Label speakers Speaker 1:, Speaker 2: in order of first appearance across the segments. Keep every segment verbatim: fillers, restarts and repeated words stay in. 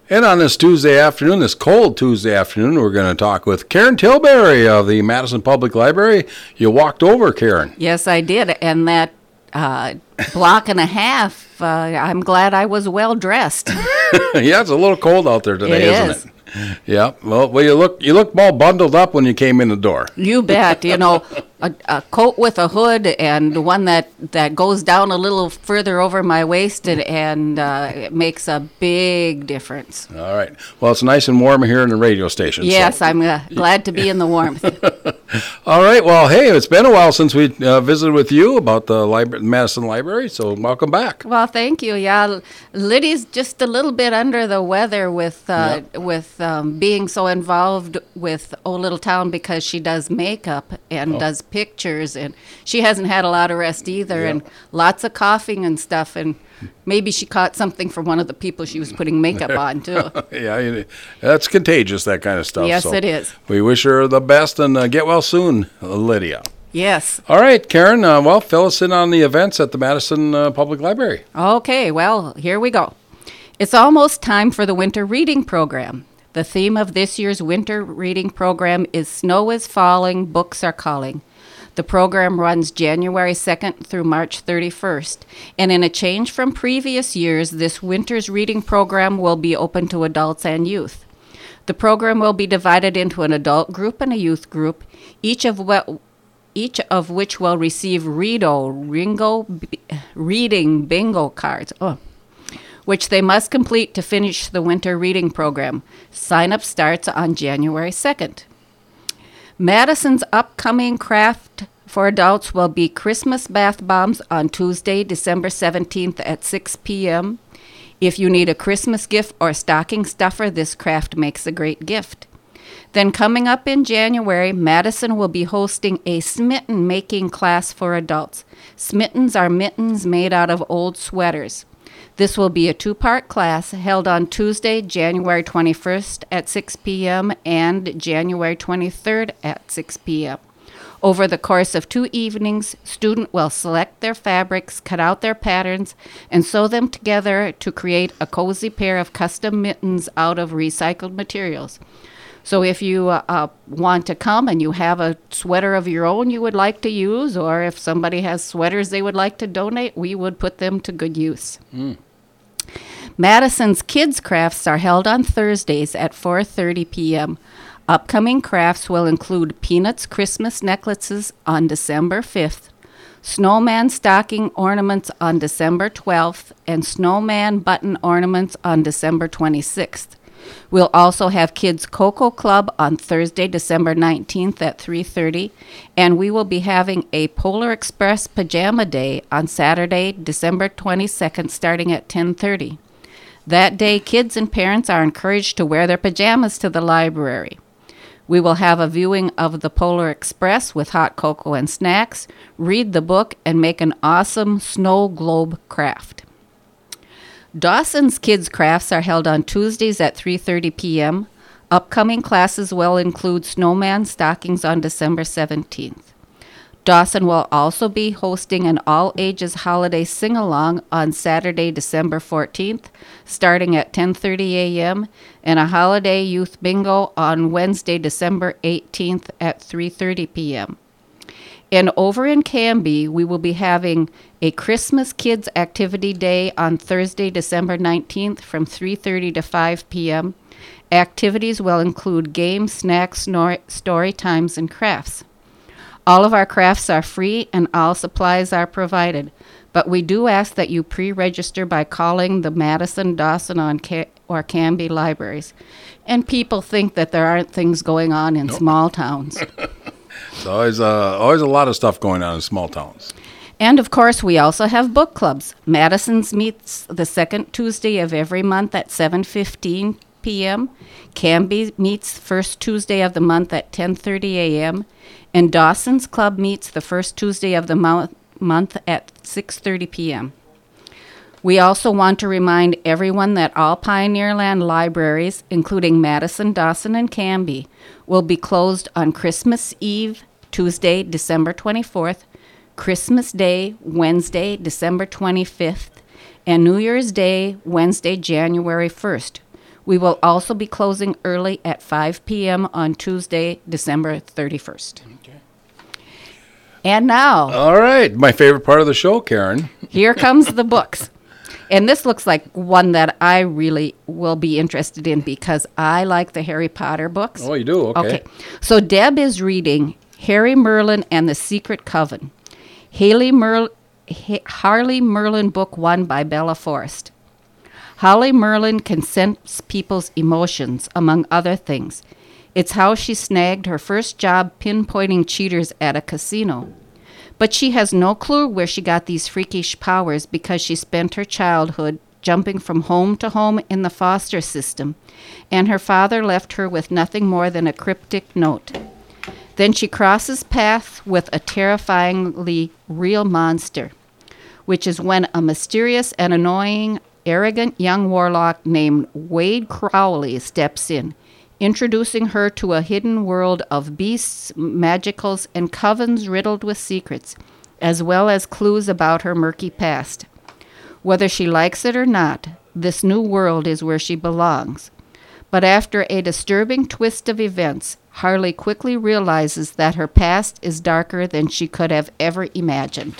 Speaker 1: And on this Tuesday afternoon, this cold Tuesday afternoon, we're going to talk with Karen Tilbury of the Madison Public Library. You walked over, Karen.
Speaker 2: Yes, I did. And that uh, block and a half, uh, I'm glad I was well dressed.
Speaker 1: Yeah, it's a little cold out there today,
Speaker 2: it
Speaker 1: isn't
Speaker 2: is.
Speaker 1: it? Yeah. Well, well, you look you look all bundled up when you came in the door.
Speaker 2: You bet. You know, a, a coat with a hood and one that, that goes down a little further over my waist, and, and uh, it makes a big difference.
Speaker 1: All right. Well, it's nice and warm here in the radio station.
Speaker 2: Yes,
Speaker 1: so.
Speaker 2: I'm uh, glad to be in the warmth.
Speaker 1: All right. Well, hey, it's been a while since we uh, visited with you about the Libra- Madison Library, so welcome back.
Speaker 2: Well, thank you. Yeah, Liddy's just a little bit under the weather with uh,
Speaker 1: Yep.
Speaker 2: with um, being so involved with Old Little Town because she does makeup and
Speaker 1: Oh.
Speaker 2: does pictures, and she hasn't had a lot of rest either,
Speaker 1: Yep.
Speaker 2: and lots of coughing and stuff, and maybe she caught something from one of the people she was putting makeup on, too.
Speaker 1: Yeah, you- that's contagious, that kind of stuff.
Speaker 2: Yes,
Speaker 1: so
Speaker 2: it is.
Speaker 1: We wish her the best and uh, get well soon, uh, Lydia.
Speaker 2: Yes.
Speaker 1: All right, Karen, uh, well, fill us in on the events at the Madison uh, Public Library.
Speaker 2: Okay, well, here we go. It's almost time for the winter reading program. The theme of this year's winter reading program is Snow is Falling, Books Are Calling. The program runs January second through March thirty-first, and in a change from previous years, this winter's reading program will be open to adults and youth. The program will be divided into an adult group and a youth group, each of what each of which will receive Reado Ringo B- reading bingo cards. Oh. Which they must complete to finish the winter reading program. Sign-up starts on January second. Madison's upcoming craft for adults will be Christmas bath bombs on Tuesday, December seventeenth at six p.m. If you need a Christmas gift or stocking stuffer, this craft makes a great gift. Then coming up in January, Madison will be hosting a smitten making class for adults. Smittens are mittens made out of old sweaters. This will be a two-part class held on Tuesday, January twenty-first at six p.m. and January twenty-third at six p.m. Over the course of two evenings, students will select their fabrics, cut out their patterns, and sew them together to create a cozy pair of custom mittens out of recycled materials. So if you uh, uh, want to come and you have a sweater of your own you would like to use, or if somebody has sweaters they would like to donate, we would put them to good use.
Speaker 1: Mm.
Speaker 2: Madison's Kids Crafts are held on Thursdays at four thirty p.m. Upcoming crafts will include Peanuts Christmas necklaces on December fifth, snowman stocking ornaments on December twelfth, and snowman button ornaments on December twenty-sixth. We'll also have Kids Cocoa Club on Thursday, December nineteenth at three thirty, and we will be having a Polar Express Pajama Day on Saturday, December twenty-second, starting at ten thirty. That day, kids and parents are encouraged to wear their pajamas to the library. We will have a viewing of the Polar Express with hot cocoa and snacks, read the book, and make an awesome snow globe craft. Dawson's Kids Crafts are held on Tuesdays at three thirty p.m. Upcoming classes will include snowman stockings on December seventeenth. Dawson will also be hosting an all-ages holiday sing-along on Saturday, December fourteenth, starting at ten thirty a.m., and a holiday youth bingo on Wednesday, December eighteenth at three thirty p.m. And over in Canby, we will be having a Christmas Kids Activity Day on Thursday, December nineteenth from three thirty to five p.m. Activities will include games, snacks, snor- story times, and crafts. All of our crafts are free and all supplies are provided, but we do ask that you pre-register by calling the Madison, Dawson, on Ca- or Canby libraries. And people think that there aren't things going on in
Speaker 1: Nope.
Speaker 2: small towns.
Speaker 1: There's always, uh, always a lot of stuff going on in small towns.
Speaker 2: And of course, we also have book clubs. Madison's meets the second Tuesday of every month at seven fifteen p.m. Canby meets first Tuesday of the month at ten thirty a.m. And Dawson's Club meets the first Tuesday of the mo- month at six thirty p.m. We also want to remind everyone that all Pioneerland libraries, including Madison, Dawson, and Canby, will be closed on Christmas Eve, Tuesday, December twenty-fourth, Christmas Day, Wednesday, December twenty-fifth, and New Year's Day, Wednesday, January first. We will also be closing early at five p.m. on Tuesday, December thirty-first. Okay. And now,
Speaker 1: all right, my favorite part of the show, Karen.
Speaker 2: Here comes the books. And this looks like one that I really will be interested in because I like the Harry Potter books.
Speaker 1: Oh, you do? Okay.
Speaker 2: Okay. So Deb is reading Harry Merlin and the Secret Coven. Haley Merl- ha- Harley Merlin Book One by Bella Forrest. Holly Merlin can sense people's emotions, among other things. It's how she snagged her first job pinpointing cheaters at a casino. But she has no clue where she got these freakish powers because she spent her childhood jumping from home to home in the foster system, and her father left her with nothing more than a cryptic note. Then she crosses paths with a terrifyingly real monster, which is when a mysterious and annoying, arrogant young warlock named Wade Crowley steps in, introducing her to a hidden world of beasts, magicals, and covens riddled with secrets, as well as clues about her murky past. Whether she likes it or not, this new world is where she belongs. But after a disturbing twist of events, Harley quickly realizes that her past is darker than she could have ever imagined.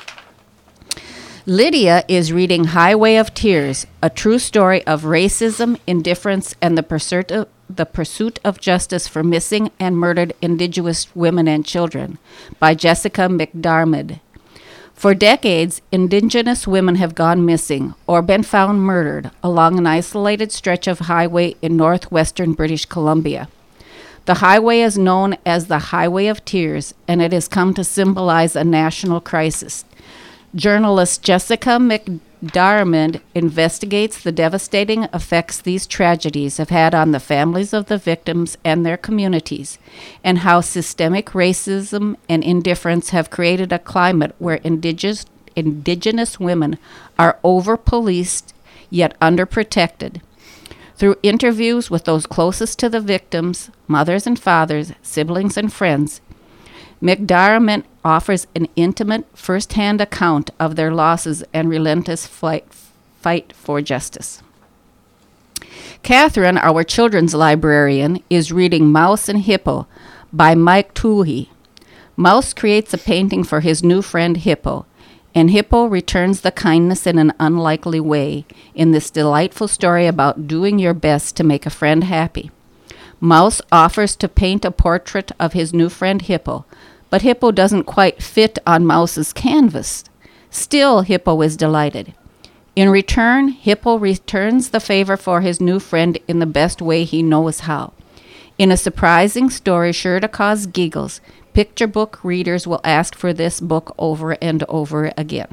Speaker 2: Lydia is reading Highway of Tears, a true story of racism, indifference, and the pursuit of, the pursuit of justice for missing and murdered Indigenous women and children, by Jessica McDarmid. For decades, Indigenous women have gone missing or been found murdered along an isolated stretch of highway in northwestern British Columbia. The highway is known as the Highway of Tears, and it has come to symbolize a national crisis. Journalist Jessica McDarmid investigates the devastating effects these tragedies have had on the families of the victims and their communities, and how systemic racism and indifference have created a climate where indigenous, indigenous women are over-policed yet underprotected. Through interviews with those closest to the victims, mothers and fathers, siblings and friends, McDarmid offers an intimate, first-hand account of their losses and relentless fight, fight for justice. Catherine, our children's librarian, is reading Mouse and Hippo by Mike Toohey. Mouse creates a painting for his new friend Hippo, and Hippo returns the kindness in an unlikely way in this delightful story about doing your best to make a friend happy. Mouse offers to paint a portrait of his new friend Hippo, but Hippo doesn't quite fit on Mouse's canvas. Still, Hippo is delighted. In return, Hippo returns the favor for his new friend in the best way he knows how. In a surprising story sure to cause giggles, picture book readers will ask for this book over and over again.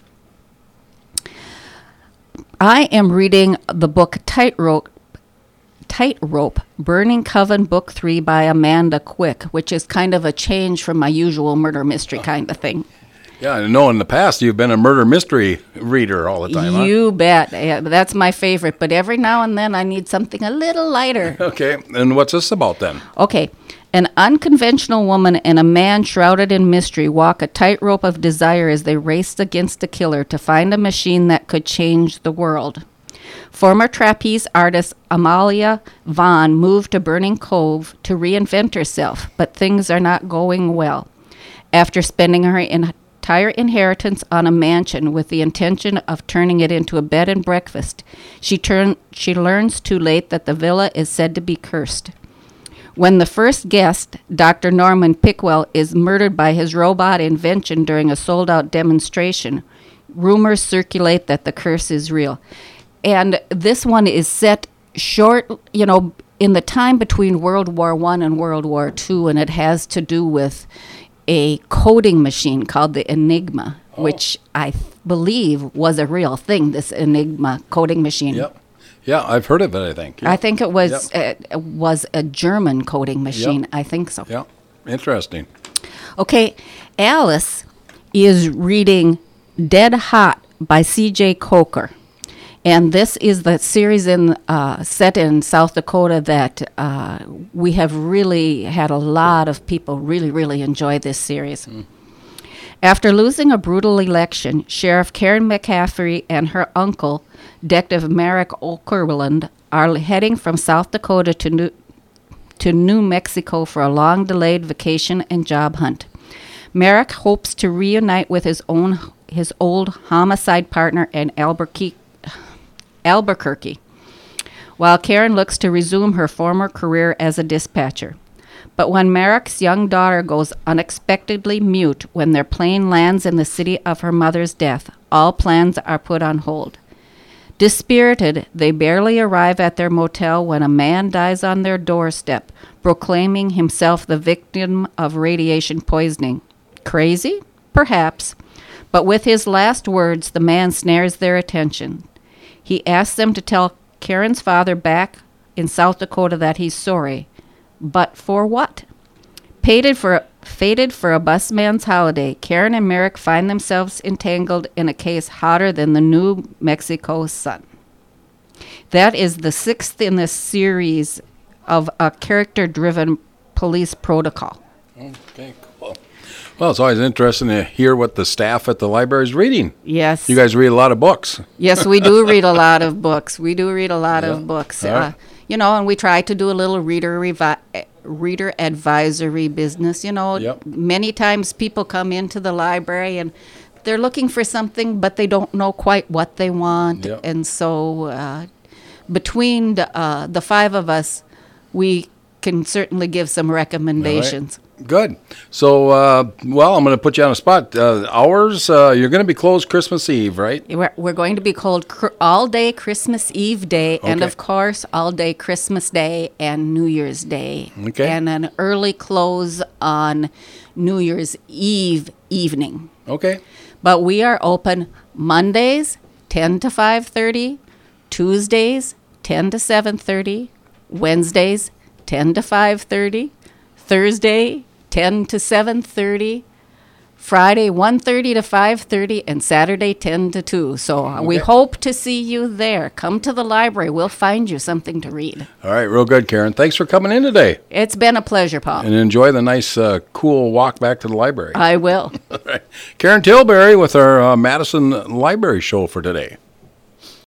Speaker 2: I am reading the book Tightrope, Tightrope, Burning Coven Book three by Amanda Quick, which is kind of a change from my usual murder mystery kind of thing.
Speaker 1: Yeah, I know in the past you've been a murder mystery reader all the time,
Speaker 2: You
Speaker 1: huh?
Speaker 2: bet. Yeah, that's my favorite, but every now and then I need something a little lighter.
Speaker 1: Okay, and what's this about then?
Speaker 2: Okay. An unconventional woman and a man shrouded in mystery walk a tightrope of desire as they race against a killer to find a machine that could change the world. Former trapeze artist Amalia Vaughn moved to Burning Cove to reinvent herself, but things are not going well. After spending her entire inheritance on a mansion with the intention of turning it into a bed and breakfast, she, turn, she learns too late that the villa is said to be cursed. When the first guest, Doctor Norman Pickwell, is murdered by his robot invention during a sold-out demonstration, rumors circulate that the curse is real. And this one is set short, you know, in the time between World War One and World War Two, and it has to do with a coding machine called the Enigma, oh. which I th- believe was a real thing, this Enigma coding machine.
Speaker 1: Yep. Yeah, I've heard of it, I think. Yep.
Speaker 2: I think it was
Speaker 1: yep.
Speaker 2: uh, was a German coding machine.
Speaker 1: Yep.
Speaker 2: I think so.
Speaker 1: Yeah, interesting.
Speaker 2: Okay, Alice is reading Dead Hot by C J Coker. And this is the series in uh, set in South Dakota that uh, we have really had a lot of people really, really enjoy this series. Mm. After losing a brutal election, Sheriff Karen McCaffrey and her uncle, Detective Merrick O'Kurland, are heading from South Dakota to New, to New Mexico for a long-delayed vacation and job hunt. Merrick hopes to reunite with his own his old homicide partner in Albuquerque, Albuquerque, while Karen looks to resume her former career as a dispatcher. But when Merrick's young daughter goes unexpectedly mute when their plane lands in the city of her mother's death, all plans are put on hold. Dispirited, they barely arrive at their motel when a man dies on their doorstep, proclaiming himself the victim of radiation poisoning. Crazy? Perhaps. But with his last words, the man snares their attention. He asks them to tell Karen's father back in South Dakota that he's sorry. But for what? Fated for, fated for a busman's holiday, Karen and Merrick find themselves entangled in a case hotter than the New Mexico sun. That is the sixth in this series of a character-driven police protocol.
Speaker 1: Okay, cool. Well, it's always interesting to hear what the staff at the library is reading.
Speaker 2: Yes.
Speaker 1: You guys read a lot of books.
Speaker 2: Yes, we do read a lot of books. We do read a lot
Speaker 1: Yeah.
Speaker 2: of books.
Speaker 1: All right.
Speaker 2: Uh, you know, and we try to do a little reader revi- reader advisory business. You know,
Speaker 1: Yep.
Speaker 2: many times people come into the library and they're looking for something, but they don't know quite what they want.
Speaker 1: Yep.
Speaker 2: And so uh, between the, uh, the five of us, we can certainly give some recommendations.
Speaker 1: Good. So, uh, well, I'm going to put you on a spot. Uh, hours, uh, you're going to be closed Christmas Eve, right?
Speaker 2: We're, we're going to be called cr- all day Christmas Eve day, and
Speaker 1: Okay.
Speaker 2: of course, all day Christmas Day and New Year's Day.
Speaker 1: Okay.
Speaker 2: And an early close on New Year's Eve evening.
Speaker 1: Okay.
Speaker 2: But we are open Mondays, ten to five thirty, Tuesdays, ten to seven thirty, Wednesdays, ten to five thirty, Thursday, ten to seven thirty, Friday, one thirty to five thirty, and Saturday, ten to two. So uh, we
Speaker 1: Okay.
Speaker 2: hope to see you there. Come to the library. We'll find you something to read.
Speaker 1: All right, real good, Karen. Thanks for coming in today.
Speaker 2: It's been a pleasure, Paul.
Speaker 1: And enjoy the nice, uh, cool walk back to the library.
Speaker 2: I will.
Speaker 1: All right. Karen Tilbury with our uh, Madison Library show for today.